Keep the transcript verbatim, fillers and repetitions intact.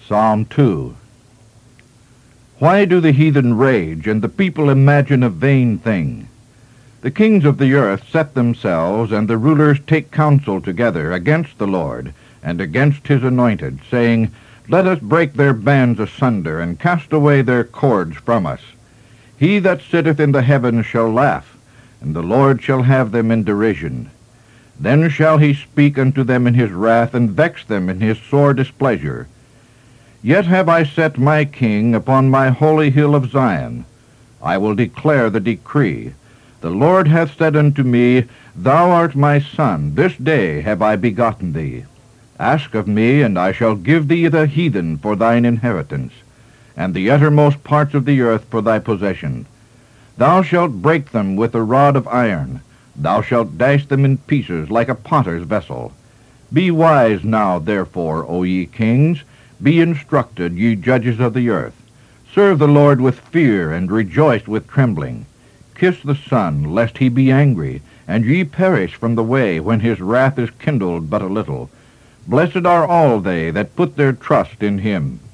Psalm two. Why do the heathen rage, and the people imagine a vain thing? The kings of the earth set themselves, and the rulers take counsel together against the Lord, and against his anointed, saying, Let us break their bands asunder, and cast away their cords from us. He that sitteth in the heavens shall laugh, and the Lord shall have them in derision. Then shall he speak unto them in his wrath, and vex them in his sore displeasure. Yet have I set my king upon my holy hill of Zion. I will declare the decree. The Lord hath said unto me, Thou art my son, this day have I begotten thee. Ask of me, and I shall give thee the heathen for thine inheritance, and the uttermost parts of the earth for thy possession. Thou shalt break them with a rod of iron. Thou shalt dash them in pieces like a potter's vessel. Be wise now, therefore, O ye kings. Be instructed, ye judges of the earth. Serve the Lord with fear, and rejoice with trembling. Kiss the Son, lest he be angry, and ye perish from the way, when his wrath is kindled but a little. Blessed are all they that put their trust in him.